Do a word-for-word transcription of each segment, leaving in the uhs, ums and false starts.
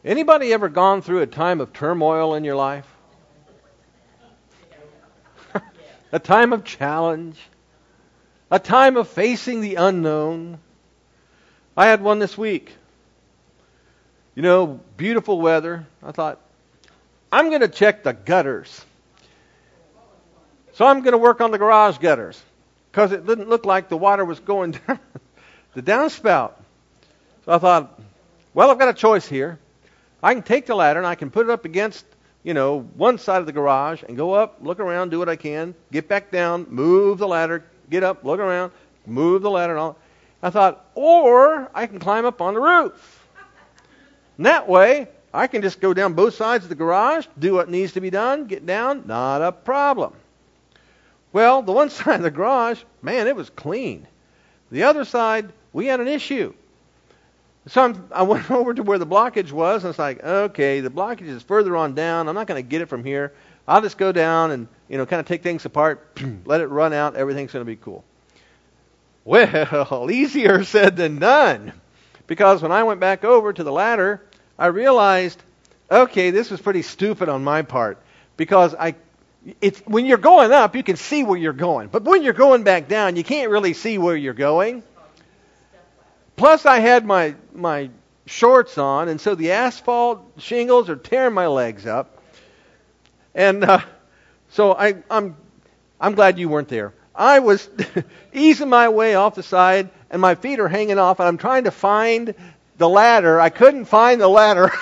Anybody ever gone through a time of turmoil in your life? A time of challenge? A time of facing the unknown? I had one this week. You know, beautiful weather. I thought, I'm going to check the gutters. So I'm going to work on the garage gutters because it didn't look like the water was going down the downspout. So I thought, well, I've got a choice here. I can take the ladder and I can put it up against, you know, one side of the garage and go up, look around, do what I can, get back down, move the ladder, get up, look around, move the ladder and all. I thought, or I can climb up on the roof. And that way, I can just go down both sides of the garage, do what needs to be done, get down, not a problem. Well, the one side of the garage, man, it was clean. The other side, we had an issue. So I'm, I went over to where the blockage was, and it's like, okay, the blockage is further on down. I'm not going to get it from here. I'll just go down and, you know, kind of take things apart, let it run out. Everything's going to be cool. Well, easier said than done. Because when I went back over to the ladder, I realized, okay, this was pretty stupid on my part. Because I, it's when you're going up, you can see where you're going. But when you're going back down, you can't really see where you're going. Plus, I had my my shorts on, and so the asphalt shingles are tearing my legs up. And uh, so I, I'm I'm glad you weren't there. I was easing my way off the side, and my feet are hanging off, and I'm trying to find the ladder. I couldn't find the ladder.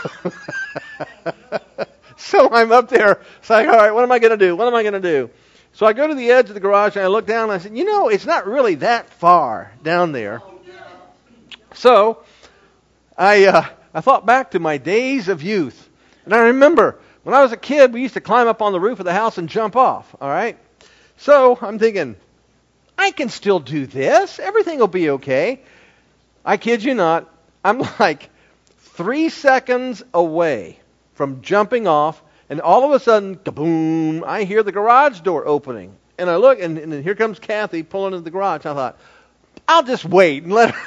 So I'm up there. It's like, all right, what am I going to do? What am I going to do? So I go to the edge of the garage, and I look down, and I said, you know, it's not really that far down there. So I uh, I thought back to my days of youth. And I remember when I was a kid, we used to climb up on the roof of the house and jump off. All right. So I'm thinking, I can still do this. Everything will be okay. I kid you not. I'm like three seconds away from jumping off. And all of a sudden, kaboom, I hear the garage door opening. And I look, and, and here comes Kathy pulling into the garage. I thought, I'll just wait and let her.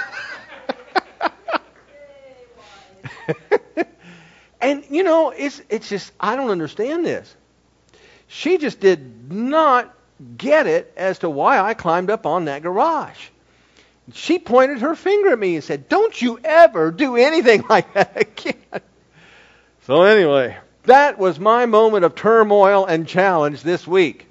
And, you know, it's it's just, I don't understand this. She just did not get it as to why I climbed up on that garage. She pointed her finger at me and said, don't you ever do anything like that again. So anyway, that was my moment of turmoil and challenge this week.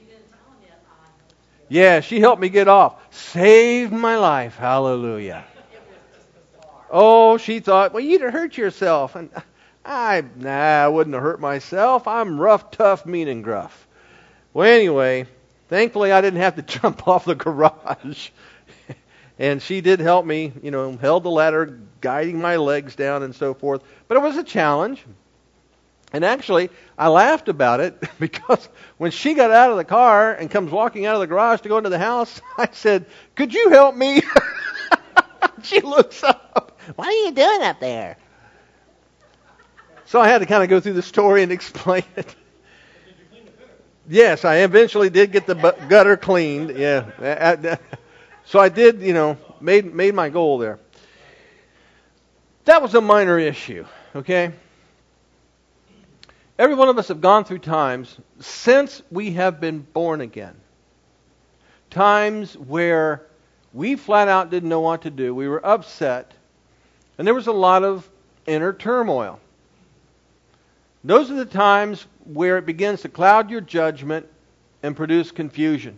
Yeah, she helped me get off. Saved my life. Hallelujah. Oh, she thought, well, you'd have hurt yourself. And I, nah, I wouldn't have hurt myself. I'm rough, tough, mean, and gruff. Well, anyway, thankfully I didn't have to jump off the garage. And she did help me, you know, held the ladder, guiding my legs down and so forth. But it was a challenge. And actually, I laughed about it because when she got out of the car and comes walking out of the garage to go into the house, I said, could you help me? She looks up. What are you doing up there? So I had to kind of go through the story and explain it. Yes, I eventually did get the gutter cleaned. Yeah. So I did, you know, made made my goal there. That was a minor issue, okay? Every one of us have gone through times since we have been born again. Times where we flat out didn't know what to do. We were upset. And there was a lot of inner turmoil. Those are the times where it begins to cloud your judgment and produce confusion.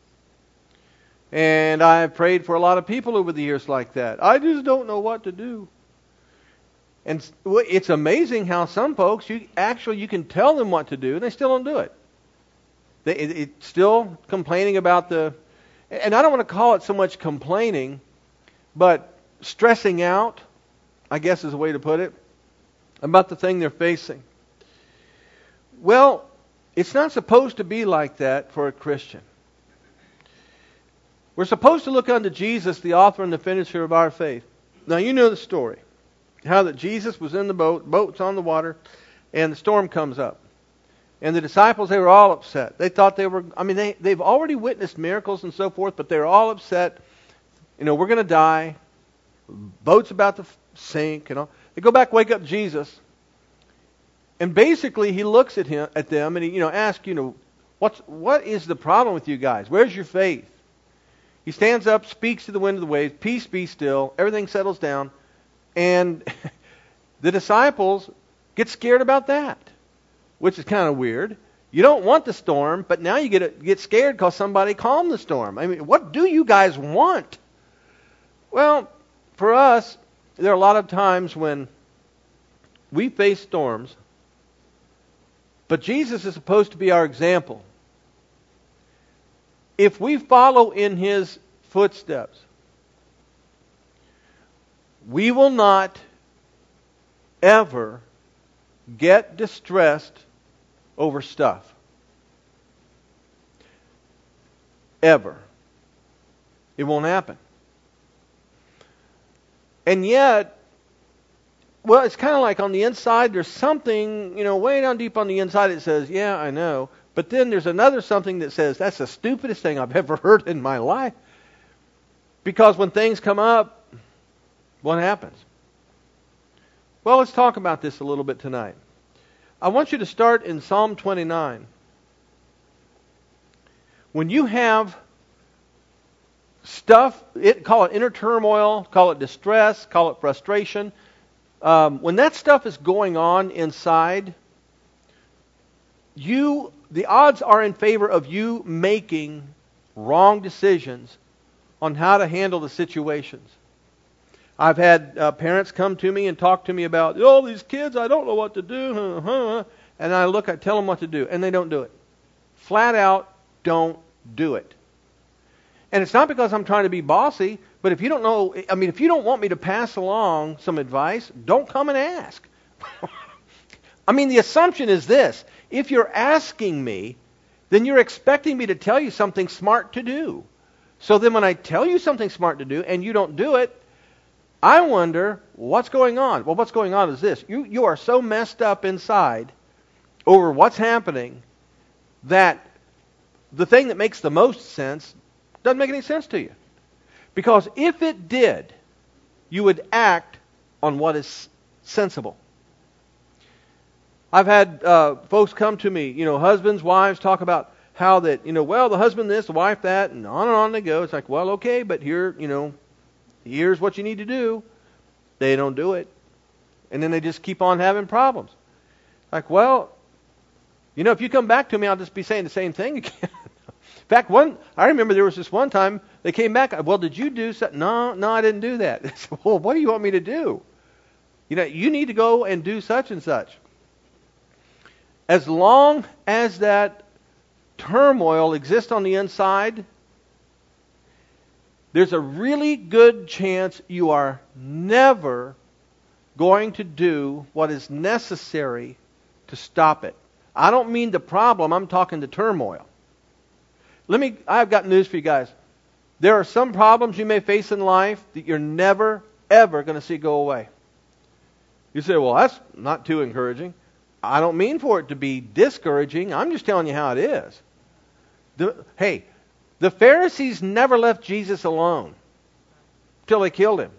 And I have prayed for a lot of people over the years like that. I just don't know what to do. And it's amazing how some folks, you actually you can tell them what to do, and they still don't do it. They, it it's still complaining about the, and I don't want to call it so much complaining, but stressing out, I guess is a way to put it, about the thing they're facing. Well, it's not supposed to be like that for a Christian. We're supposed to look unto Jesus, the author and the finisher of our faith. Now, you know the story. How that Jesus was in the boat, boat's on the water, and the storm comes up. And the disciples, they were all upset. They thought they were, I mean, they, they've already witnessed miracles and so forth, but they were all upset. You know, we're going to die. Boat's about to sink, you know. They go back, wake up Jesus. And basically, he looks at him, at them, and he, you know, asks, you know, what's what is the problem with you guys? Where's your faith? He stands up, speaks to the wind and the waves, peace be still, everything settles down, and the disciples get scared about that, which is kind of weird. You don't want the storm, but now you get get scared because somebody calmed the storm. I mean, what do you guys want? Well, for us, there are a lot of times when we face storms, but Jesus is supposed to be our example. If we follow in His footsteps, we will not ever get distressed over stuff. Ever. It won't happen. And yet, well, it's kind of like on the inside, there's something, you know, way down deep on the inside that says, yeah, I know. But then there's another something that says, that's the stupidest thing I've ever heard in my life. Because when things come up, what happens? Well, let's talk about this a little bit tonight. I want you to start in Psalm twenty-nine. When you have stuff, it, call it inner turmoil, call it distress, call it frustration. Um, when that stuff is going on inside, you, the odds are in favor of you making wrong decisions on how to handle the situations. I've had uh, parents come to me and talk to me about, oh, these kids, I don't know what to do. Huh, huh. And I look, I tell them what to do, and they don't do it. Flat out, don't do it. And it's not because I'm trying to be bossy, but if you don't know, I mean, if you don't want me to pass along some advice, don't come and ask. I mean, the assumption is this. If you're asking me, then you're expecting me to tell you something smart to do. So then when I tell you something smart to do and you don't do it, I wonder, what's going on? Well, what's going on is this. You, you are so messed up inside over what's happening that the thing that makes the most sense doesn't make any sense to you. Because if it did, you would act on what is sensible. I've had uh, folks come to me, you know, husbands, wives, talk about how that, you know, well, the husband this, the wife that, and on and on they go. It's like, well, okay, but here, you know, here's what you need to do. They don't do it. And then they just keep on having problems. Like, well, you know, if you come back to me, I'll just be saying the same thing again. In fact, one, I remember there was this one time they came back. Well, did you do something? No, no, I didn't do that. I said, well, what do you want me to do? You know, you need to go and do such and such. As long as that turmoil exists on the inside, there's a really good chance you are never going to do what is necessary to stop it. I don't mean the problem, I'm talking the turmoil. Let me, I've got news for you guys. There are some problems you may face in life that you're never, ever going to see go away. You say, well, that's not too encouraging. I don't mean for it to be discouraging. I'm just telling you how it is. The, hey, the Pharisees never left Jesus alone until they killed him.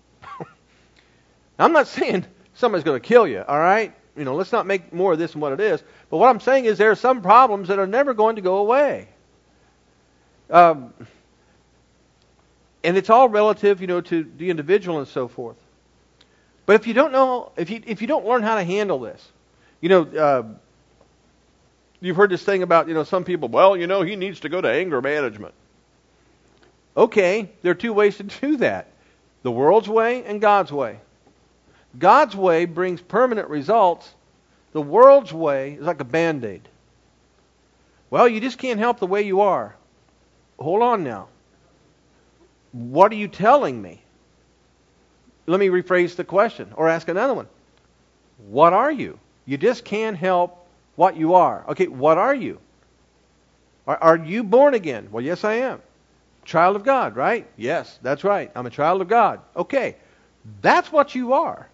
I'm not saying somebody's going to kill you, all right? You know, let's not make more of this than what it is. But what I'm saying is there are some problems that are never going to go away. Um, and it's all relative, you know, to the individual and so forth. But if you don't know, if you if you don't learn how to handle this, you know, uh, you've heard this thing about, you know, some people, well, you know, he needs to go to anger management. Okay, there are two ways to do that. The world's way and God's way. God's way brings permanent results. The world's way is like a Band-Aid. Well, you just can't help the way you are. Hold on now. What are you telling me? Let me rephrase the question or ask another one. What are you? You just can't help what you are. Okay, what are you? Are, are you born again? Well, yes, I am. Child of God, right? Yes, that's right. I'm a child of God. Okay, that's what you are.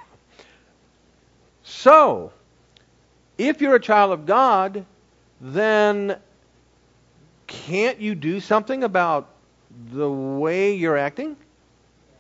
So, if you're a child of God, then can't you do something about the way you're acting?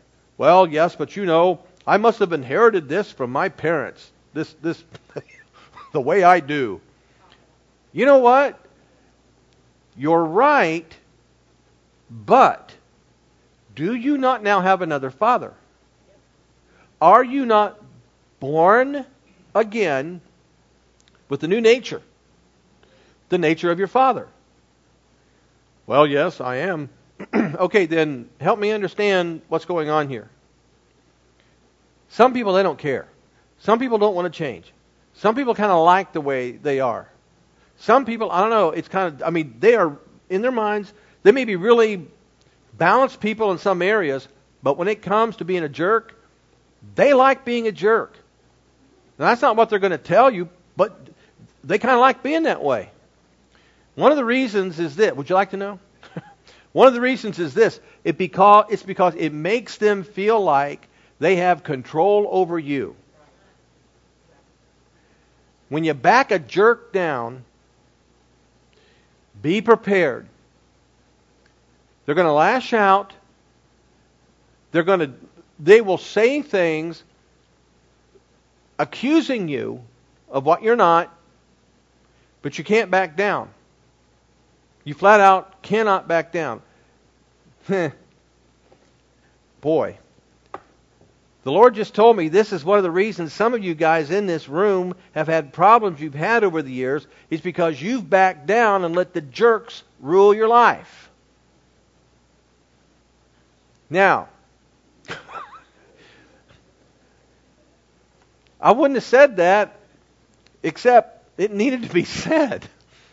Well, yes, but you know, I must have inherited this from my parents. This, this, the way I do. You know what? You're right, but do you not now have another father? Are you not born again with the new nature? The nature of your father? Well, yes, I am. Okay, then help me understand what's going on here. Some people, they don't care. Some people don't want to change. Some people kind of like the way they are. Some people, I don't know, it's kind of, I mean, they are, in their minds, they may be really balanced people in some areas, but when it comes to being a jerk, they like being a jerk. Now, that's not what they're going to tell you, but they kind of like being that way. One of the reasons is this. Would you like to know? One of the reasons is this. It because, it's because it makes them feel like they have control over you. When you back a jerk down, be prepared. They're going to lash out. They're going to, they will say things accusing you of what you're not, but you can't back down. You flat out cannot back down. Boy, the Lord just told me this is one of the reasons some of you guys in this room have had problems you've had over the years, is because you've backed down and let the jerks rule your life. Now, I wouldn't have said that, except it needed to be said.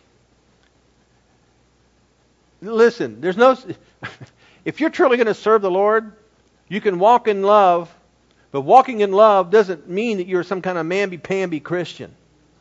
Listen, there's no... If you're truly going to serve the Lord, you can walk in love, but walking in love doesn't mean that you're some kind of mamby-pamby Christian.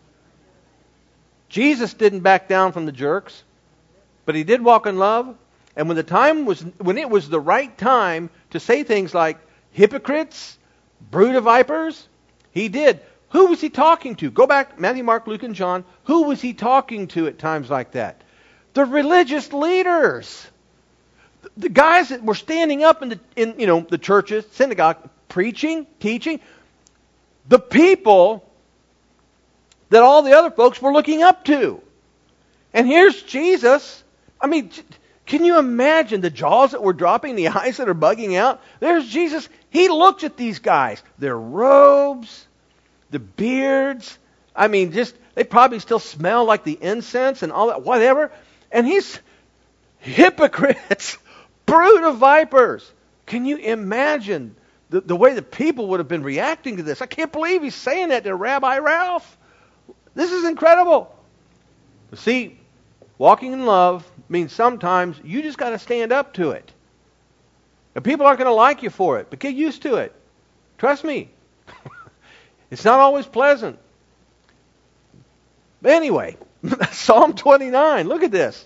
Jesus didn't back down from the jerks, but He did walk in love. And when the time was, when it was the right time to say things like hypocrites, brood of vipers, He did. Who was He talking to? Go back, Matthew, Mark, Luke, and John. Who was He talking to at times like that? The religious leaders. The guys that were standing up in the in you know the churches, synagogue, preaching, teaching. The people that all the other folks were looking up to. And here's Jesus. I mean, can you imagine the jaws that were dropping, the eyes that are bugging out? There's Jesus. He looks at these guys. Their robes, the beards. I mean, just they probably still smell like the incense and all that, whatever. And He's hypocrites, brood of vipers. Can you imagine the, the way the people would have been reacting to this? I can't believe He's saying that to Rabbi Ralph. This is incredible. But see, walking in love means sometimes you just got to stand up to it. And people aren't going to like you for it, but get used to it. Trust me. It's not always pleasant. But anyway, Psalm twenty-nine. Look at this.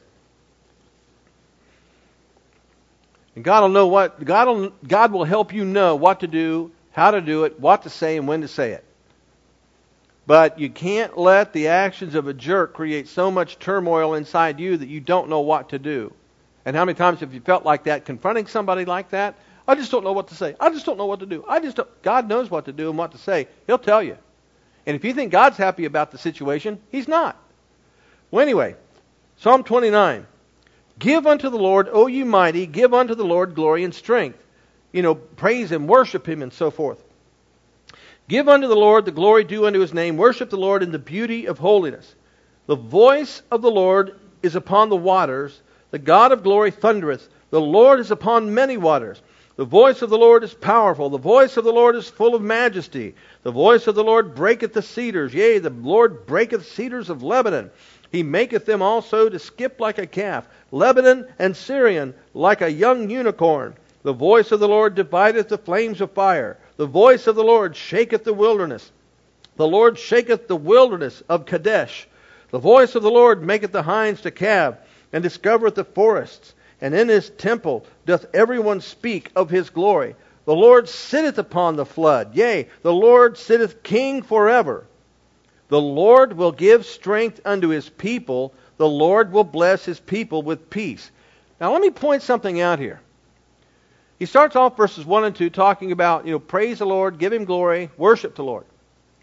And God will know what God will God will help you know what to do, how to do it, what to say, and when to say it. But you can't let the actions of a jerk create so much turmoil inside you that you don't know what to do. And how many times have you felt like that, confronting somebody like that? I just don't know what to say. I just don't know what to do. I just don't. God knows what to do and what to say. He'll tell you. And if you think God's happy about the situation, He's not. Well, anyway, Psalm twenty-nine. Give unto the Lord, O ye mighty, give unto the Lord glory and strength. You know, praise Him, worship Him, and so forth. Give unto the Lord the glory due unto His name. Worship the Lord in the beauty of holiness. The voice of the Lord is upon the waters. The God of glory thundereth. The Lord is upon many waters. The voice of the Lord is powerful. The voice of the Lord is full of majesty. The voice of the Lord breaketh the cedars. Yea, the Lord breaketh cedars of Lebanon. He maketh them also to skip like a calf. Lebanon and Syrian like a young unicorn. The voice of the Lord divideth the flames of fire. The voice of the Lord shaketh the wilderness. The Lord shaketh the wilderness of Kadesh. The voice of the Lord maketh the hinds to calve, and discovereth the forests. And in His temple doth everyone speak of His glory. The Lord sitteth upon the flood. Yea, the Lord sitteth king forever. The Lord will give strength unto His people. The Lord will bless His people with peace. Now let me point something out here. He starts off verses one and two talking about, you know, praise the Lord, give Him glory, worship the Lord.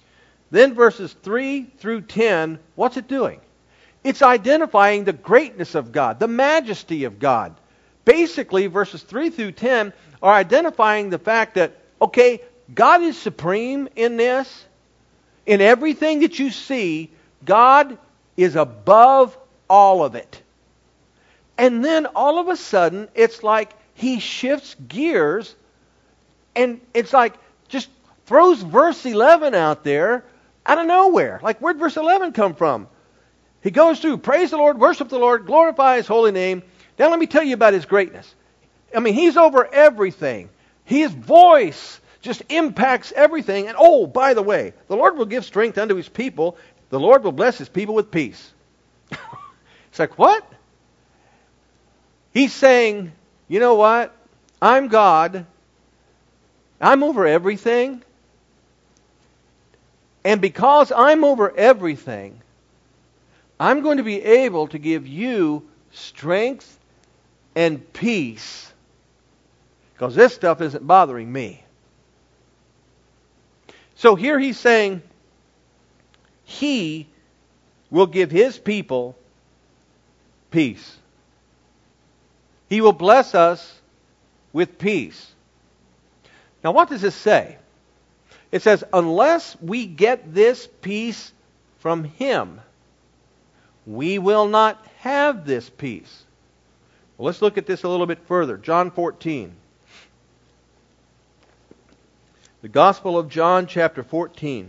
Then verses three through ten, what's it doing? It's identifying the greatness of God, the majesty of God. Basically, verses three through ten are identifying the fact that, okay, God is supreme in this. In everything that you see, God is above all of it. And then all of a sudden, it's like He shifts gears, and it's like just throws verse eleven out there out of nowhere. Like, where'd verse eleven come from? He goes through, praise the Lord, worship the Lord, glorify His holy name. Now let me tell you about His greatness. I mean, He's over everything. His voice just impacts everything. And oh, by the way, the Lord will give strength unto His people. The Lord will bless His people with peace. It's like, what? He's saying, you know what? I'm God. I'm over everything. And because I'm over everything, I'm going to be able to give you strength and peace, because this stuff isn't bothering me. So here He's saying He will give His people peace. He will bless us with peace. Now what does this say? It says, unless we get this peace from Him, we will not have this peace. Well, let's look at this a little bit further. John fourteen. The Gospel of John, chapter fourteen.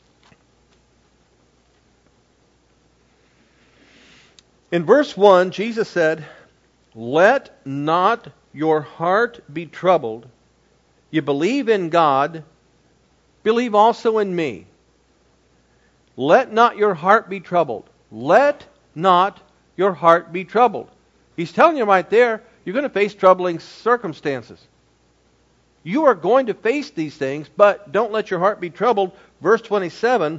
In verse one, Jesus said, let not your heart be troubled. You believe in God, believe also in me. Let not your heart be troubled. Let not your heart be troubled. He's telling you right there, you're going to face troubling circumstances. You are going to face these things, but don't let your heart be troubled. Verse twenty-seven,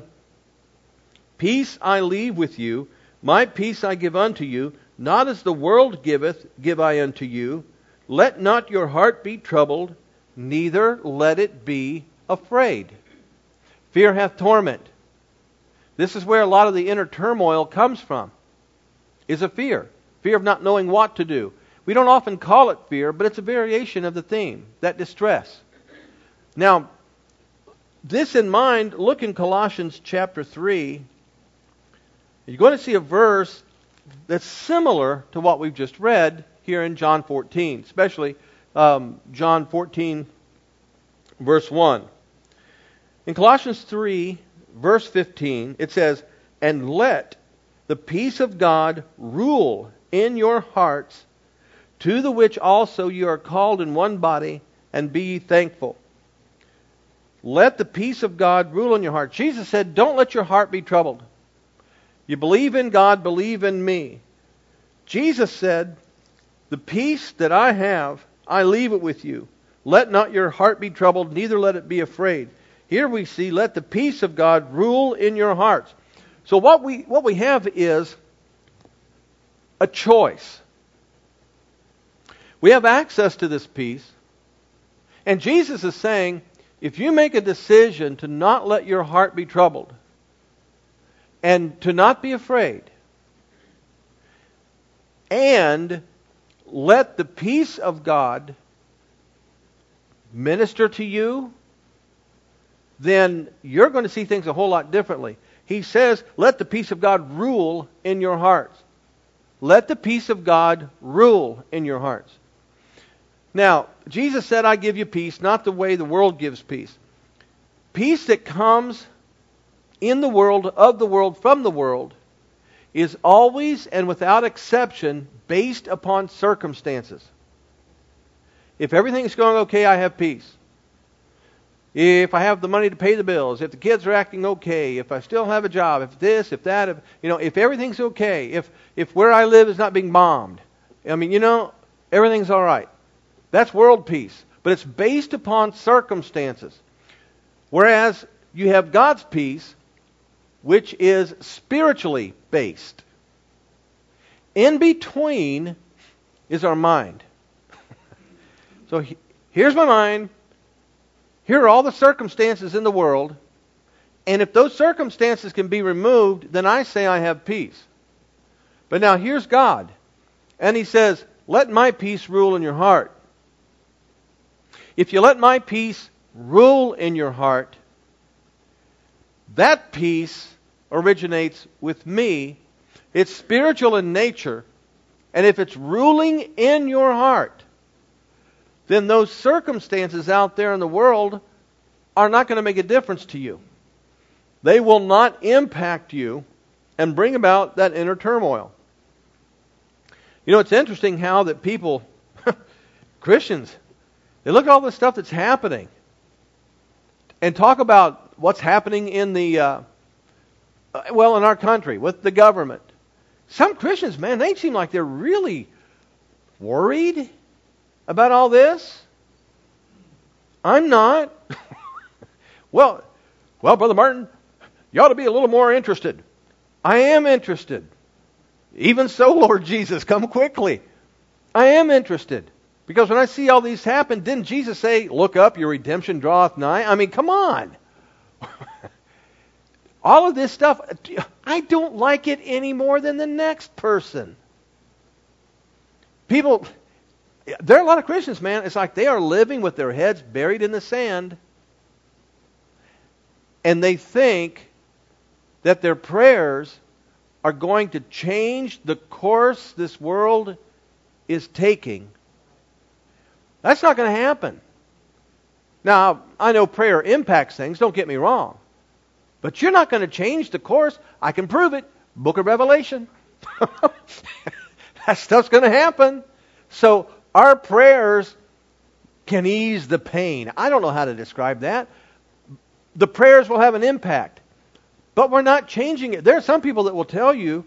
peace I leave with you, my peace I give unto you, not as the world giveth, give I unto you. Let not your heart be troubled, neither let it be afraid. Fear hath torment. This is where a lot of the inner turmoil comes from, is a fear. Fear of not knowing what to do. We don't often call it fear, but it's a variation of the theme, that distress. Now, this in mind, look in Colossians chapter three. You're going to see a verse that's similar to what we've just read here in John fourteen, especially um, John fourteen, verse one. In Colossians three, verse fifteen, it says, and let the peace of God rule in your hearts, to the which also you are called in one body, and be ye thankful. Let the peace of God rule in your heart. Jesus said, don't let your heart be troubled. You believe in God, believe in me. Jesus said, the peace that I have, I leave it with you. Let not your heart be troubled, neither let it be afraid. Here we see, let the peace of God rule in your hearts. So what we what we have is a choice. We have access to this peace. And Jesus is saying, if you make a decision to not let your heart be troubled, and to not be afraid, and let the peace of God minister to you, then you're going to see things a whole lot differently. He says, let the peace of God rule in your hearts. Let the peace of God rule in your hearts. Now, Jesus said, I give you peace, not the way the world gives peace. Peace that comes in the world, of the world, from the world, is always and without exception based upon circumstances. If everything's going okay, I have peace. If I have the money to pay the bills, if the kids are acting okay, if I still have a job, if this, if that, if, you know, if everything's okay, if if where I live is not being bombed, I mean, you know, everything's all right. That's world peace, but it's based upon circumstances. Whereas you have God's peace, which is spiritually based. In between is our mind. So he, here's my mind. Here are all the circumstances in the world. And if those circumstances can be removed, then I say I have peace. But now here's God. And He says, let my peace rule in your heart. If you let my peace rule in your heart, that peace originates with me. It's spiritual in nature. And if it's ruling in your heart, then those circumstances out there in the world are not going to make a difference to you. They will not impact you and bring about that inner turmoil. You know, it's interesting how that people, Christians, they look at all the stuff that's happening and talk about what's happening in the, uh, well, in our country with the government. Some Christians, man, they seem like they're really worried about all this. I'm not. well, well, Brother Martin, you ought to be a little more interested. I am interested. Even so, Lord Jesus, come quickly. I am interested. Because when I see all these happen, didn't Jesus say, look up, your redemption draweth nigh? I mean, come on. All of this stuff, I don't like it any more than the next person. People, there are a lot of Christians, man, it's like they are living with their heads buried in the sand. And they think that their prayers are going to change the course this world is taking. That's not going to happen. Now, I know prayer impacts things, don't get me wrong. But you're not going to change the course. I can prove it. Book of Revelation. That stuff's going to happen. So our prayers can ease the pain. I don't know how to describe that. The prayers will have an impact. But we're not changing it. There are some people that will tell you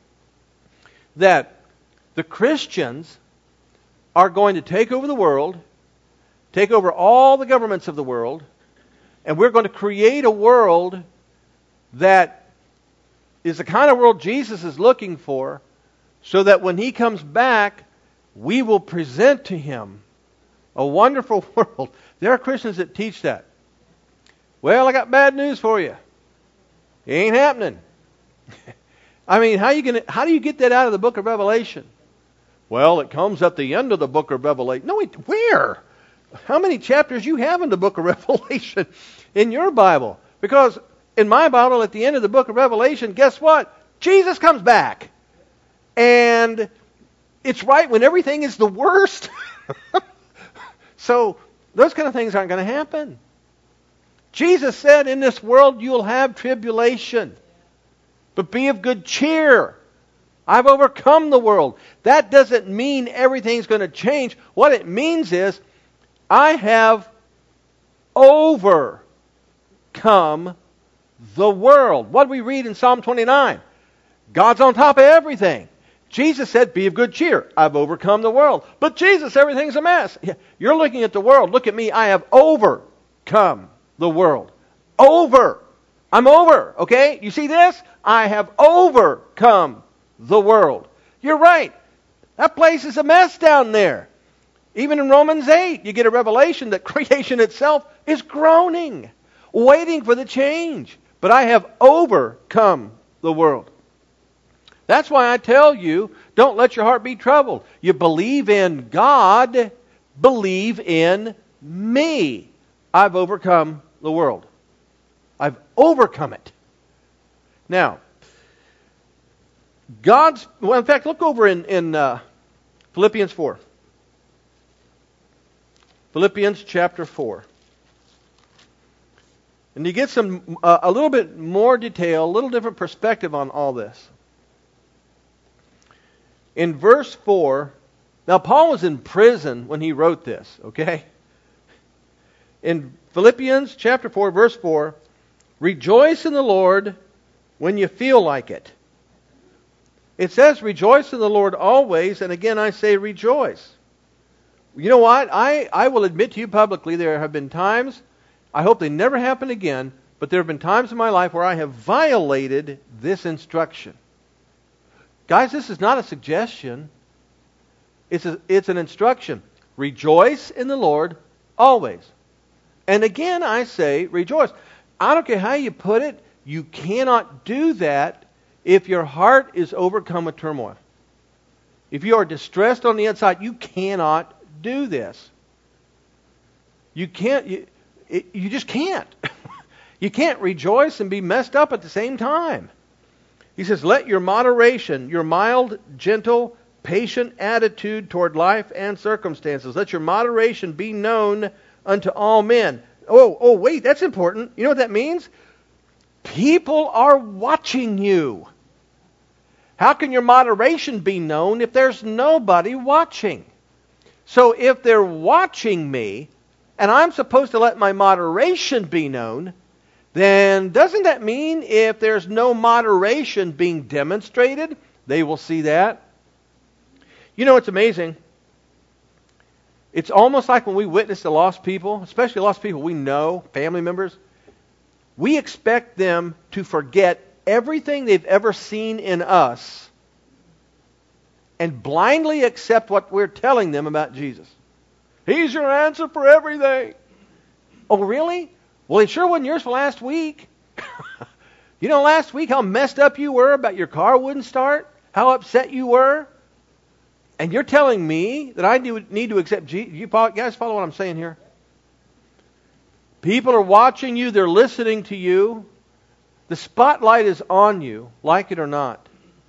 that the Christians are going to take over the world, take over all the governments of the world, and we're going to create a world that is the kind of world Jesus is looking for, so that when He comes back, we will present to Him a wonderful world. There are Christians that teach that. Well, I got bad news for you. It ain't happening. I mean, how you gonna, how do you get that out of the book of Revelation? Well, it comes at the end of the book of Revelation. No, wait, where? How many chapters you have in the book of Revelation in your Bible? Because in my Bible, at the end of the book of Revelation, guess what? Jesus comes back. And it's right when everything is the worst. So those kind of things aren't going to happen. Jesus said, in this world you'll have tribulation. But be of good cheer. I've overcome the world. That doesn't mean everything's going to change. What it means is, I have overcome the world. What do we read in Psalm twenty-nine? God's on top of everything. Jesus said, be of good cheer. I've overcome the world. But Jesus, everything's a mess. You're looking at the world. Look at me. I have overcome the world. Over. I'm over. Okay? You see this? I have overcome the world. You're right. That place is a mess down there. Even in Romans eight, you get a revelation that creation itself is groaning, waiting for the change. But I have overcome the world. That's why I tell you, don't let your heart be troubled. You believe in God, believe in me. I've overcome the world. I've overcome it. Now, God's, well, in fact, look over in, in uh, Philippians four. Philippians chapter four. And you get some uh, a little bit more detail, a little different perspective on all this. In verse four, now Paul was in prison when he wrote this, okay? In Philippians chapter four, verse four, rejoice in the Lord when you feel like it. It says rejoice in the Lord always, and again I say rejoice. You know what? I, I will admit to you publicly, there have been times, I hope they never happen again, but there have been times in my life where I have violated this instruction. Guys, this is not a suggestion. It's a, it's an instruction. Rejoice in the Lord always. And again I say rejoice. I don't care how you put it, you cannot do that if your heart is overcome with turmoil. If you are distressed on the inside, you cannot do this. You can't, you, it, you just can't. You can't rejoice and be messed up at the same time. He says, let your moderation, your mild, gentle, patient attitude toward life and circumstances, let your moderation be known unto all men. Oh, oh, wait, that's important. You know what that means? People are watching you. How can your moderation be known if there's nobody watching? So if they're watching me, and I'm supposed to let my moderation be known, then doesn't that mean if there's no moderation being demonstrated, they will see that? You know, it's amazing. It's almost like when we witness to lost people, especially lost people we know, family members, we expect them to forget everything they've ever seen in us and blindly accept what we're telling them about Jesus. He's your answer for everything. Oh, really? Well, it sure wasn't yours for last week. You know, last week how messed up you were about your car wouldn't start? How upset you were? And you're telling me that I need to accept Jesus? You guys follow what I'm saying here? People are watching you. They're listening to you. The spotlight is on you, like it or not.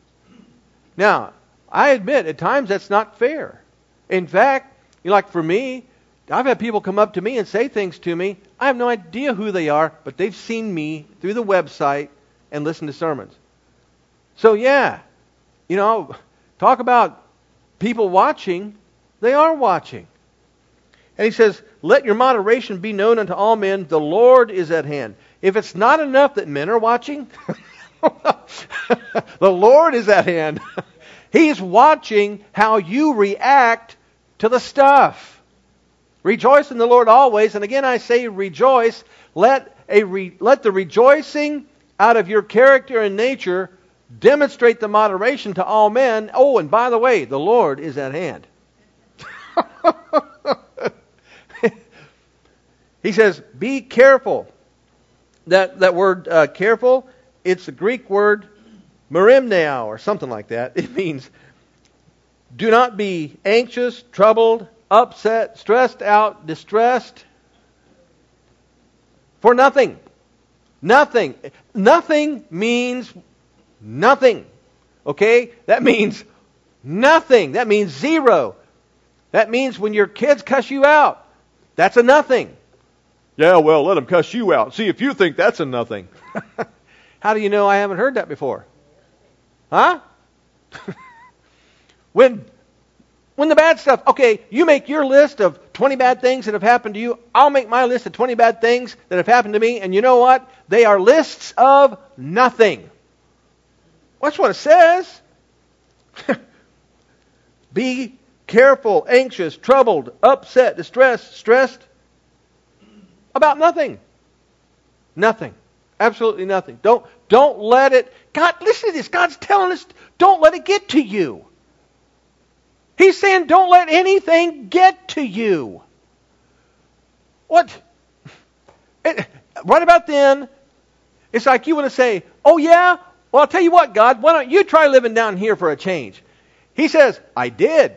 Now, I admit, at times that's not fair. In fact, you know, like for me, I've had people come up to me and say things to me. I have no idea who they are, but they've seen me through the website and listened to sermons. So yeah, you know, talk about people watching. They are watching. And he says, let your moderation be known unto all men. The Lord is at hand. If it's not enough that men are watching, the Lord is at hand. He's watching how you react to the stuff. Rejoice in the Lord always. And again I say rejoice. Let, a re, let the rejoicing out of your character and nature demonstrate the moderation to all men. Oh, and by the way, the Lord is at hand. He says, be careful. That, that word uh, careful, it's the Greek word merimnao or something like that. It means do not be anxious, troubled, upset, stressed out, distressed for nothing. Nothing. Nothing means nothing. Okay? That means nothing. That means zero. That means when your kids cuss you out, that's a nothing. Yeah, well, let them cuss you out. See if you think that's a nothing. How do you know I haven't heard that before? Huh? when when the bad stuff, okay, you make your list of twenty bad things that have happened to you. I'll make my list of twenty bad things that have happened to me. And you know what? They are lists of nothing. That's what it says. Be careful, anxious, troubled, upset, distressed, stressed. About nothing. Nothing. Absolutely nothing. Don't, don't let it... God, listen to this. God's telling us, don't let it get to you. He's saying, don't let anything get to you. What? It, right about then, it's like you want to say, oh yeah? Well, I'll tell you what, God, why don't you try living down here for a change? He says, I did.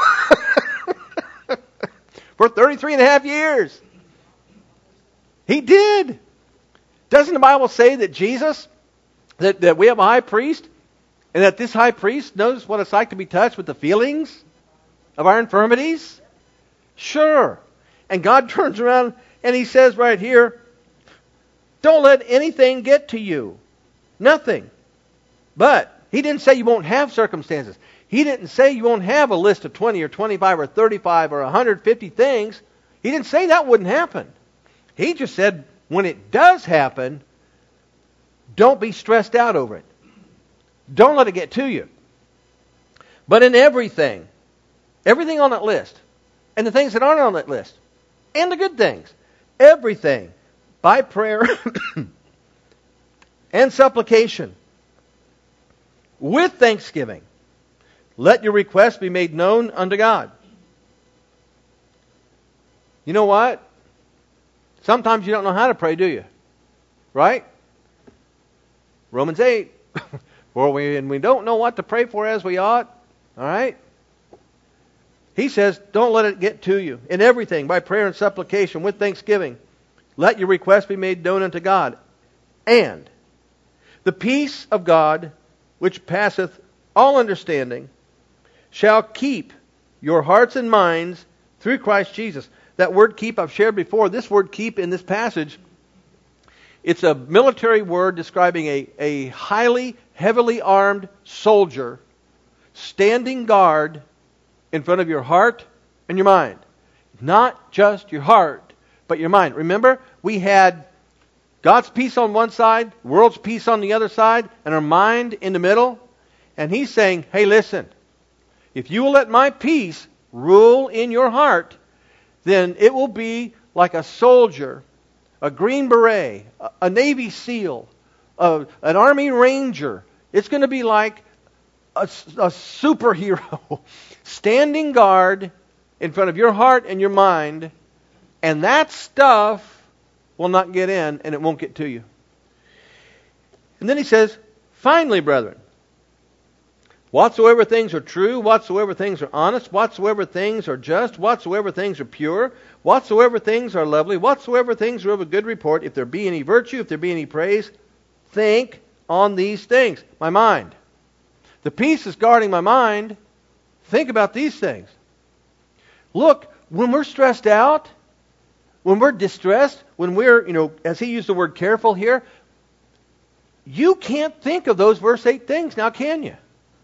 For thirty-three and a half years. He did. Doesn't the Bible say that Jesus, that, that we have a high priest, and that this high priest knows what it's like to be touched with the feelings of our infirmities? Sure. And God turns around and He says right here, don't let anything get to you. Nothing. But He didn't say you won't have circumstances. He didn't say you won't have a list of twenty or twenty-five or thirty-five or one hundred fifty things. He didn't say that wouldn't happen. He just said, when it does happen, don't be stressed out over it. Don't let it get to you. But in everything, everything on that list, and the things that aren't on that list, and the good things, everything, by prayer and supplication, with thanksgiving, let your requests be made known unto God. You know what? Sometimes you don't know how to pray, do you? right? Romans eight. For we, and we don't know what to pray for as we ought. All right? He says, don't let it get to you. In everything, by prayer and supplication, with thanksgiving, let your requests be made known unto God. And the peace of God, which passeth all understanding, shall keep your hearts and minds through Christ Jesus. That word keep I've shared before. This word keep in this passage, it's a military word describing a, a highly, heavily armed soldier standing guard in front of your heart and your mind. Not just your heart, but your mind. Remember, we had God's peace on one side, the world's peace on the other side, and our mind in the middle. And He's saying, hey, listen, if you will let my peace rule in your heart, then it will be like a soldier, a Green Beret, a Navy SEAL, a, an Army Ranger. It's going to be like a, a superhero standing guard in front of your heart and your mind, and that stuff will not get in, and it won't get to you. And then he says, finally, brethren, whatsoever things are true, whatsoever things are honest, whatsoever things are just, whatsoever things are pure, whatsoever things are lovely, whatsoever things are of a good report, if there be any virtue, if there be any praise, think on these things. My mind. The peace is guarding my mind. Think about these things. Look, when we're stressed out, when we're distressed, when we're, you know, as he used the word careful here, you can't think of those verse eight things now, can you?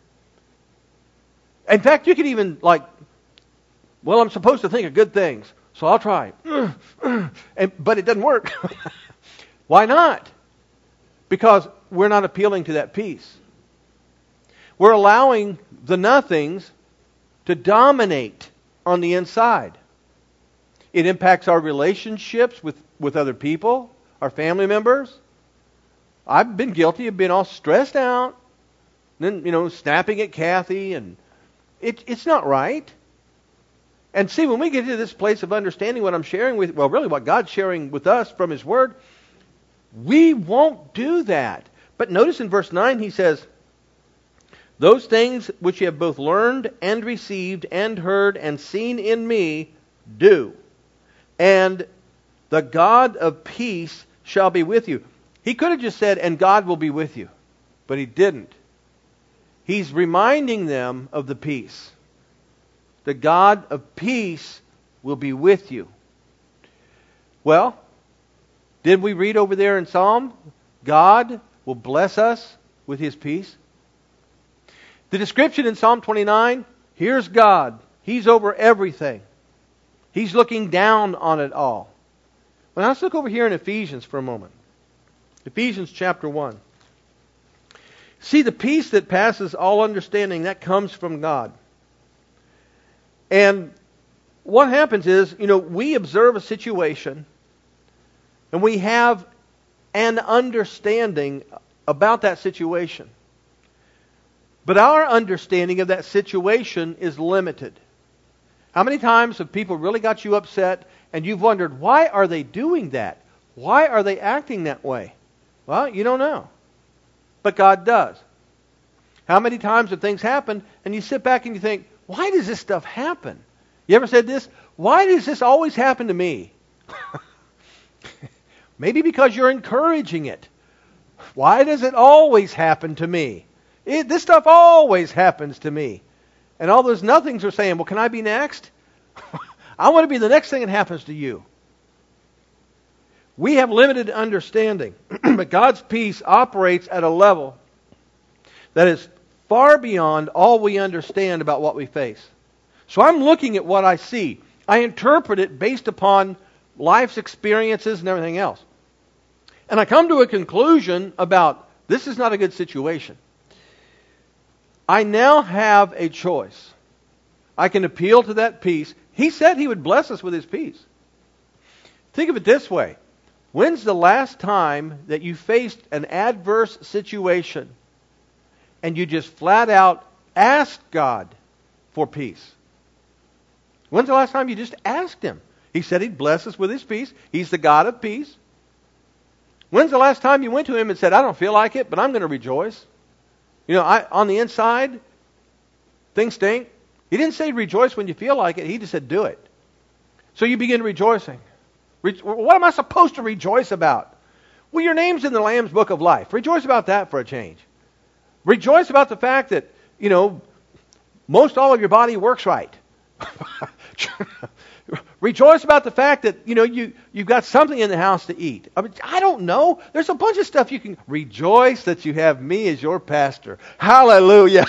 In fact, you could even like, well, I'm supposed to think of good things, so I'll try. And, but it doesn't work. Why not? Because we're not appealing to that peace. We're allowing the nothings to dominate on the inside. It impacts our relationships with, with other people, our family members. I've been guilty of being all stressed out, and then, you know, snapping at Kathy, and it, it's not right. And see, when we get to this place of understanding what I'm sharing with, well, really what God's sharing with us from His Word, we won't do that. But notice in verse nine he says, those things which you have both learned and received and heard and seen in me, do. And the God of peace shall be with you. He could have just said, and God will be with you. But he didn't. He's reminding them of the peace. The God of peace will be with you. Well, did we read over there in Psalm? God will bless us with His peace. The description in Psalm twenty-nine, here's God. He's over everything. He's looking down on it all. Well, now let's look over here in Ephesians for a moment. Ephesians chapter one. See, the peace that passes all understanding, that comes from God. And what happens is, you know, we observe a situation and we have an understanding about that situation. But our understanding of that situation is limited. How many times have people really got you upset and you've wondered, why are they doing that? Why are they acting that way? Well, you don't know. But God does. How many times have things happened and you sit back and you think, why does this stuff happen? You ever said this? Why does this always happen to me? Maybe because you're encouraging it. Why does it always happen to me? It, this stuff always happens to me. And all those nothings are saying, well, can I be next? I want to be the next thing that happens to you. We have limited understanding, but God's peace operates at a level that is far beyond all we understand about what we face. So I'm looking at what I see. I interpret it based upon life's experiences and everything else. And I come to a conclusion about this is not a good situation. I now have a choice. I can appeal to that peace. He said He would bless us with His peace. Think of it this way. When's the last time that you faced an adverse situation and you just flat out asked God for peace? When's the last time you just asked Him? He said He'd bless us with His peace. He's the God of peace. When's the last time you went to him and said, I don't feel like it, but I'm going to rejoice? You know, I, on the inside, things stink. He didn't say rejoice when you feel like it. He just said do it. So you begin rejoicing. Re- what am I supposed to rejoice about? Well, your name's in the Lamb's Book of Life. Rejoice about that for a change. Rejoice about the fact that, you know, most all of your body works right. Rejoice about the fact that, you know, you, you've got something in the house to eat. I mean, I don't know. There's a bunch of stuff you can... Rejoice that you have me as your pastor. Hallelujah.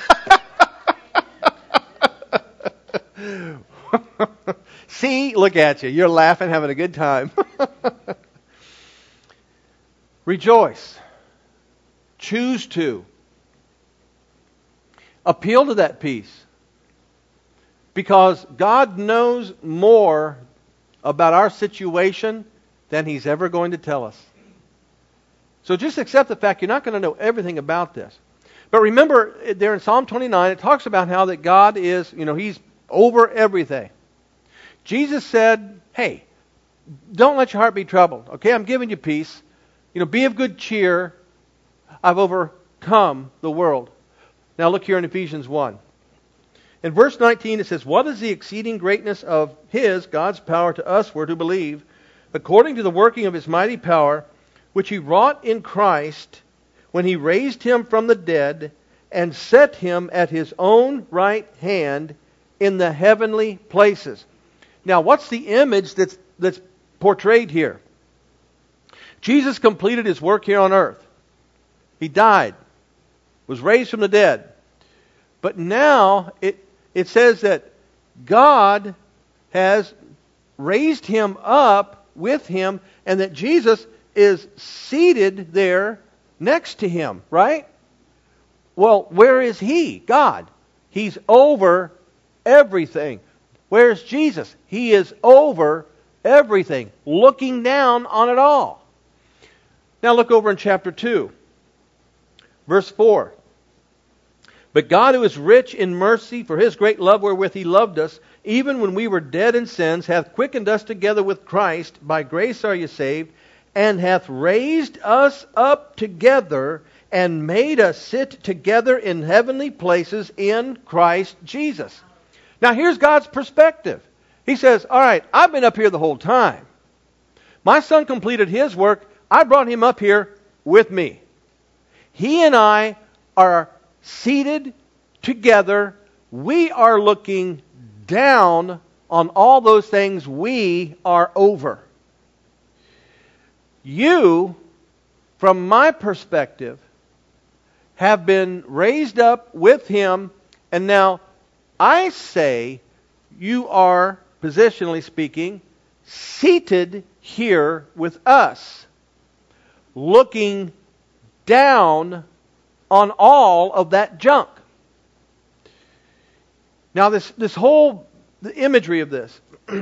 See, look at you. You're laughing, having a good time. Rejoice. Choose to. Appeal to that peace. Because God knows more about our situation than He's ever going to tell us. So just accept the fact you're not going to know everything about this. But remember, there in Psalm twenty-nine, it talks about how that God is, you know, He's over everything. Jesus said, hey, don't let your heart be troubled. Okay, I'm giving you peace. You know, be of good cheer. I've overcome the world. Now look here in Ephesians one. In verse nineteen it says, what is the exceeding greatness of His, God's power to us who are to believe, according to the working of His mighty power, which He wrought in Christ when He raised Him from the dead and set Him at His own right hand in the heavenly places. Now what's the image that's, that's portrayed here? Jesus completed His work here on earth. He died, was raised from the dead. But now it It says that God has raised Him up with Him and that Jesus is seated there next to Him, right? Well, where is He? God. He's over everything. Where's Jesus? He is over everything, looking down on it all. Now look over in chapter two, verse four. But God, who is rich in mercy, for His great love wherewith He loved us, even when we were dead in sins, hath quickened us together with Christ. By grace are ye saved, and hath raised us up together, and made us sit together in heavenly places in Christ Jesus. Now here's God's perspective. He says, all right, I've been up here the whole time. My Son completed His work. I brought Him up here with me. He and I are seated together. We are looking down on all those things we are over. You, from my perspective, have been raised up with Him, and now I say you are, positionally speaking, seated here with us, looking down on all of that junk. Now this, this whole the imagery of this.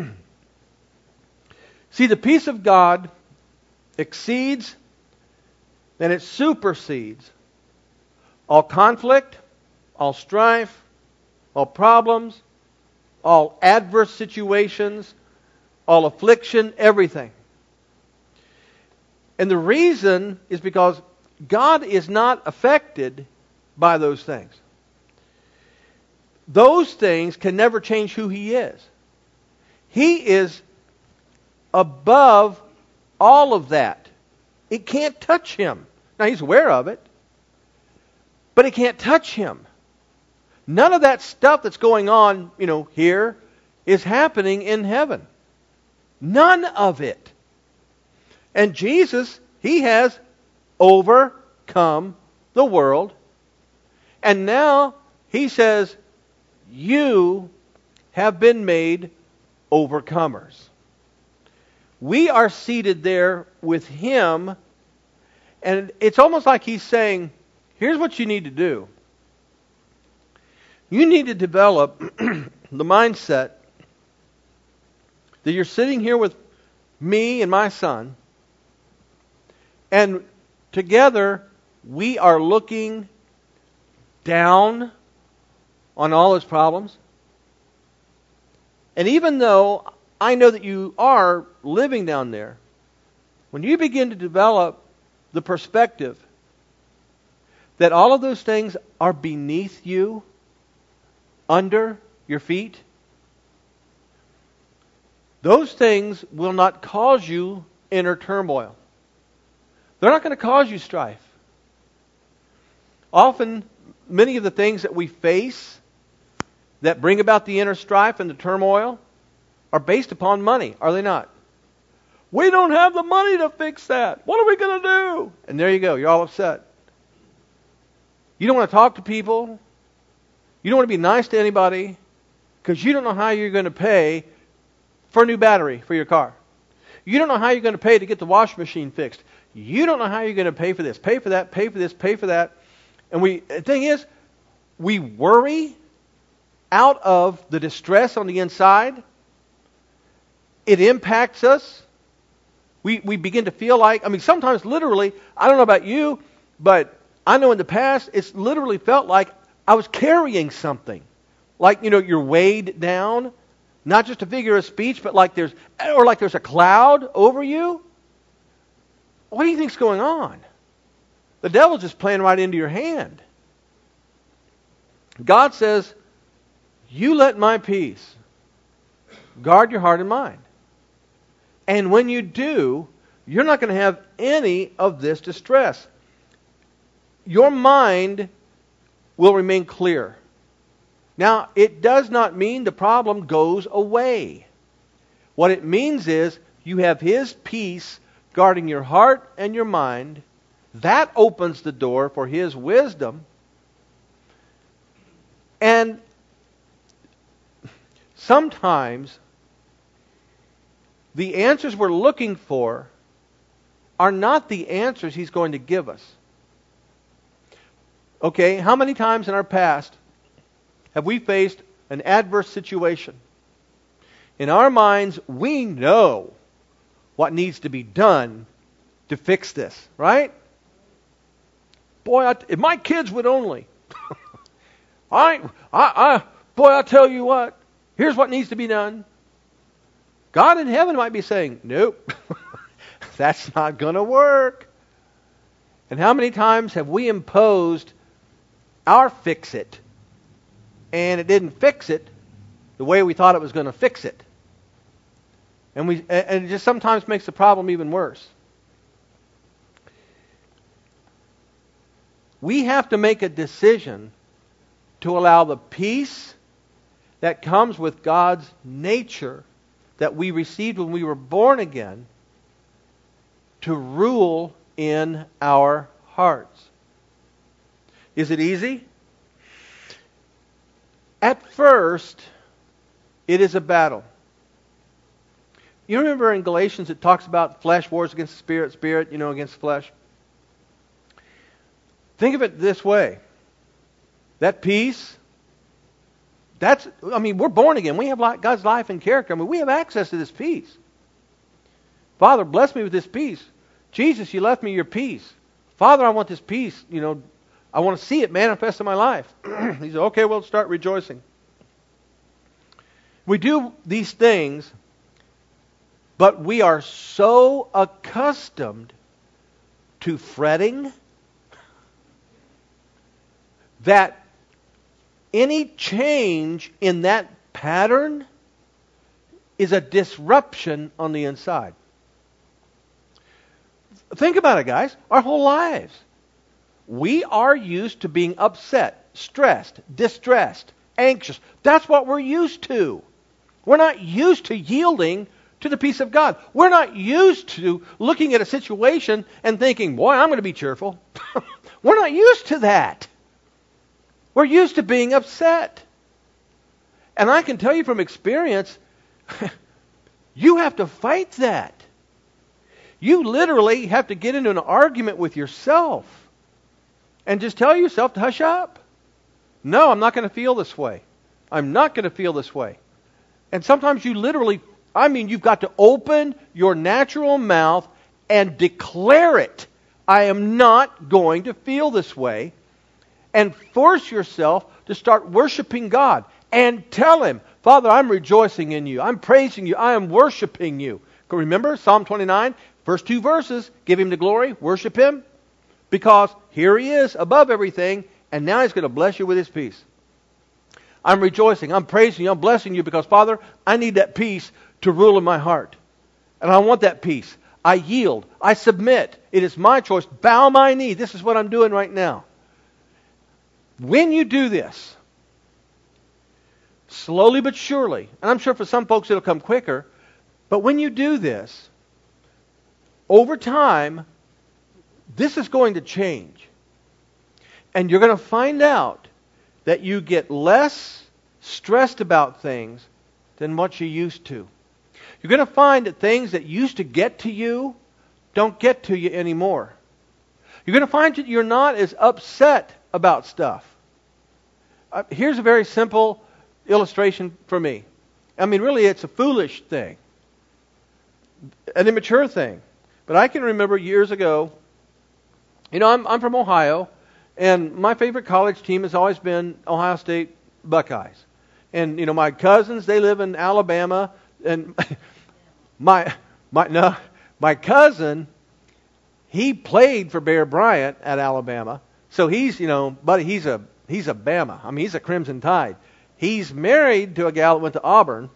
See, the peace of God exceeds and it supersedes all conflict, all strife, all problems, all adverse situations, all affliction, everything. And the reason is because God is not affected by those things. Those things can never change who He is. He is above all of that. It can't touch Him. Now He's aware of it, but it can't touch Him. None of that stuff that's going on, you know, here is happening in heaven. None of it. And Jesus, He has overcome the world. And now He says, you have been made overcomers. We are seated there with Him, and it's almost like He's saying, here's what you need to do. You need to develop the mindset that you're sitting here with me and my Son, and together we are looking down on all His problems. And even though I know that you are living down there, When you begin to develop the perspective that all of those things are beneath you, under your feet, those things will not cause you inner turmoil. They're not going to cause you strife. Often, many of the things that we face that bring about the inner strife and the turmoil are based upon money, are they not? We don't have the money to fix that. What are we going to do? And there you go. You're all upset. You don't want to talk to people. You don't want to be nice to anybody because you don't know how you're going to pay for a new battery for your car. You don't know how you're going to pay to get the washing machine fixed. You don't know how you're going to pay for this, pay for that, pay for this, pay for that. And we, the thing is, we worry out of the distress on the inside. It impacts us. We we begin to feel like, I mean, sometimes literally, I don't know about you, but I know in the past, it's literally felt like I was carrying something. Like, you know, you're weighed down, not just a figure of speech, but like there's, or like there's a cloud over you. What do you think's going on? The devil's just playing right into your hand. God says, you let my peace guard your heart and mind. And when you do, you're not going to have any of this distress. Your mind will remain clear. Now, it does not mean the problem goes away. What it means is you have His peace guarding your heart and your mind. That opens the door for His wisdom. And sometimes the answers we're looking for are not the answers He's going to give us. Okay, how many times in our past have we faced an adverse situation? In our minds, we know what needs to be done to fix this, right? Boy, I, if my kids would only. I, I, I, boy, I tell you what, here's what needs to be done. God in heaven might be saying, nope, that's not going to work. And how many times have we imposed our fix-it, and it didn't fix it the way we thought it was going to fix it? And we, and it just sometimes makes the problem even worse. We have to make a decision to allow the peace that comes with God's nature that we received when we were born again to rule in our hearts. Is it easy? At first, it is a battle. You remember in Galatians it talks about flesh wars against the spirit, spirit, you know, against flesh. Think of it this way. That peace, that's, I mean, we're born again. We have God's life and character. I mean, we have access to this peace. Father, bless me with this peace. Jesus, you left me your peace. Father, I want this peace. You know, I want to see it manifest in my life. He said, okay, well, start rejoicing. We do these things, but we are so accustomed to fretting that any change in that pattern is a disruption on the inside. Think about it, guys. Our whole lives. We are used to being upset, stressed, distressed, anxious. That's what we're used to. We're not used to yielding to the peace of God. We're not used to looking at a situation and thinking, boy, I'm going to be cheerful. We're not used to that. We're used to being upset. And I can tell you from experience, you have to fight that. You literally have to get into an argument with yourself and just tell yourself to hush up. No, I'm not going to feel this way. I'm not going to feel this way. And sometimes you literally, I mean, you've got to open your natural mouth and declare it. I am not going to feel this way. And force yourself to start worshiping God. And tell Him, Father, I'm rejoicing in you. I'm praising you. I am worshiping you. Remember Psalm twenty-nine? First two verses, give Him the glory, worship Him, because here He is above everything, and now He's going to bless you with His peace. I'm rejoicing, I'm praising you, I'm blessing you because, Father, I need that peace to rule in my heart. And I want that peace. I yield. I submit. It is my choice. Bow my knee. This is what I'm doing right now. When you do this, slowly but surely, and I'm sure for some folks it'll come quicker, but when you do this, over time, this is going to change. And you're going to find out that you get less stressed about things than what you used to. You're going to find that things that used to get to you don't get to you anymore. You're going to find that you're not as upset about stuff. Uh, here's a very simple illustration for me. I mean, really, it's a foolish thing, an immature thing. But I can remember years ago, you know, I'm, I'm from Ohio, and my favorite college team has always been Ohio State Buckeyes. And, you know, my cousins, they live in Alabama, and my my no, my cousin, he played for Bear Bryant at Alabama. So he's, you know, buddy, he's a he's a Bama. I mean, he's a Crimson Tide. He's married to a gal that went to Auburn.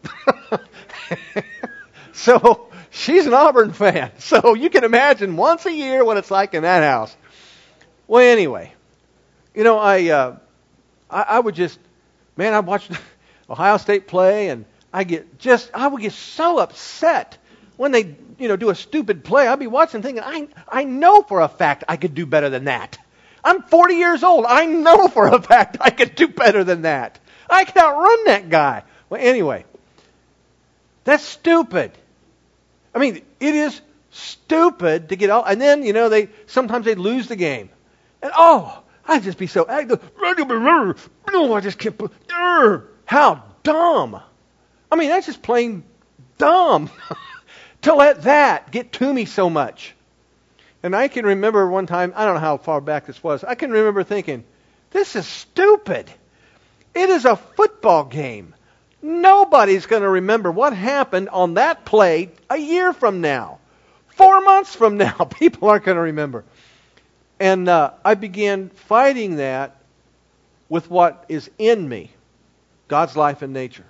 So she's an Auburn fan. So you can imagine once a year what it's like in that house. Well, anyway, you know, I uh, I, I would just, man, I watched Ohio State play, and I get just, I would get so upset when they, you know, do a stupid play. I'd be watching thinking, I I know for a fact I could do better than that. I'm forty years old. I know for a fact I could do better than that. I can outrun that guy. Well, anyway, that's stupid. I mean, it is stupid to get all, and then, you know, they sometimes they lose the game. And oh, I'd just be so active. I just kept, how dumb. I mean, that's just plain dumb to let that get to me so much. And I can remember one time, I don't know how far back this was, I can remember thinking, this is stupid. It is a football game. Nobody's going to remember what happened on that play a year from now. Four months from now, people aren't going to remember. And uh, I began fighting that with what is in me, God's life and nature.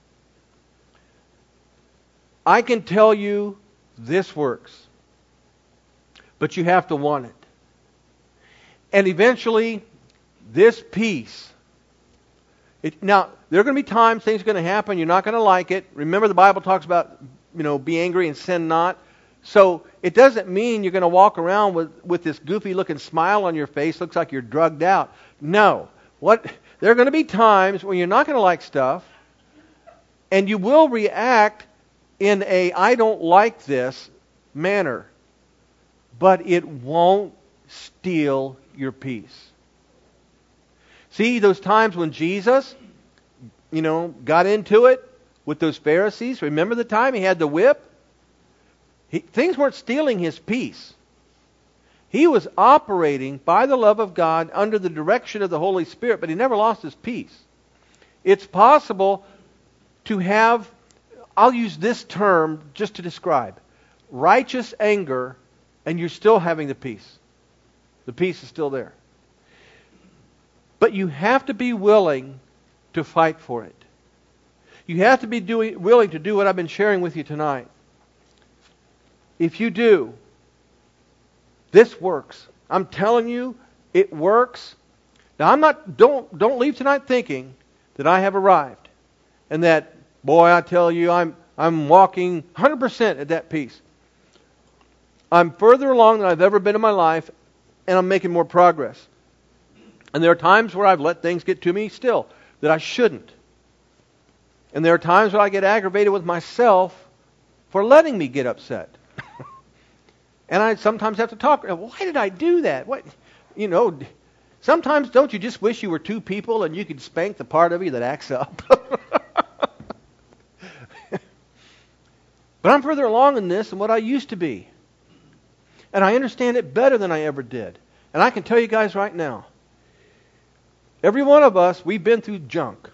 I can tell you this works, but you have to want it. And eventually, this peace. It, now, there are going to be times things are going to happen. You're not going to like it. Remember, the Bible talks about, you know, be angry and sin not. So it doesn't mean you're going to walk around with, with this goofy-looking smile on your face. Looks like you're drugged out. No. What? There are going to be times when you're not going to like stuff, and you will react in a I don't like this manner. But it won't steal your peace. See, those times when Jesus, you know, got into it with those Pharisees. Remember the time he had the whip? He, things weren't stealing his peace. He was operating by the love of God under the direction of the Holy Spirit, but he never lost his peace. It's possible to have, I'll use this term just to describe, righteous anger, and you're still having the peace. The peace is still there. But you have to be willing to fight for it. You have to be doing, willing to do what I've been sharing with you tonight. If you do, this works. I'm telling you, it works. Now, I'm not. Don't don't leave tonight thinking that I have arrived, and that, boy, I tell you, I'm I'm walking one hundred percent at that peace. I'm further along than I've ever been in my life, and I'm making more progress. And there are times where I've let things get to me still that I shouldn't. And there are times where I get aggravated with myself for letting me get upset. And I sometimes have to talk. Why did I do that? What, you know, sometimes don't you just wish you were two people and you could spank the part of you that acts up? But I'm further along in this than what I used to be. And I understand it better than I ever did. And I can tell you guys right now, every one of us, we've been through junk.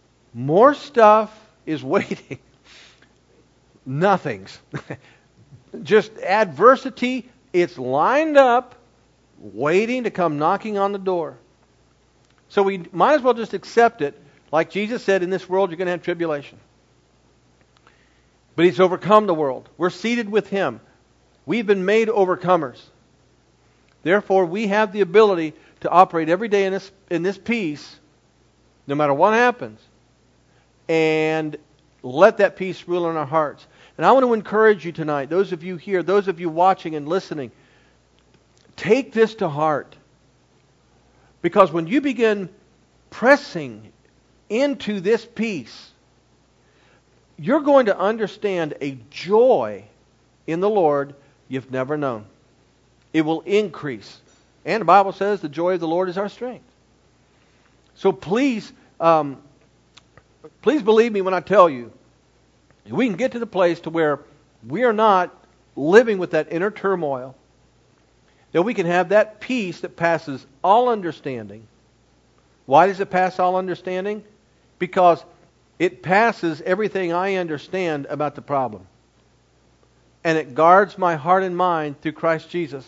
More stuff is waiting. Nothings. just adversity. It's lined up, waiting to come knocking on the door. So we might as well just accept it. Like Jesus said, in this world you're going to have tribulation. But He's overcome the world. We're seated with Him. We've been made overcomers. Therefore, we have the ability to operate every day in this, in this peace, no matter what happens, and let that peace rule in our hearts. And I want to encourage you tonight, those of you here, those of you watching and listening, take this to heart. Because when you begin pressing into this peace, you're going to understand a joy in the Lord you've never known. It will increase. And the Bible says the joy of the Lord is our strength. So please, um, please believe me when I tell you, we can get to the place to where we are not living with that inner turmoil, that we can have that peace that passes all understanding. Why does it pass all understanding? Because it passes everything I understand about the problem. And it guards my heart and mind through Christ Jesus.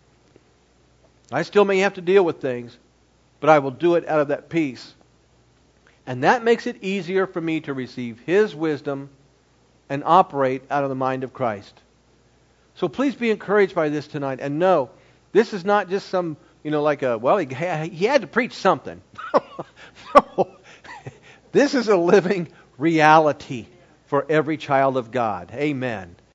I still may have to deal with things, but I will do it out of that peace. And that makes it easier for me to receive His wisdom and operate out of the mind of Christ. So please be encouraged by this tonight. And know, this is not just some, you know, like a, well, he, he had to preach something. No. This is a living reality for every child of God. Amen.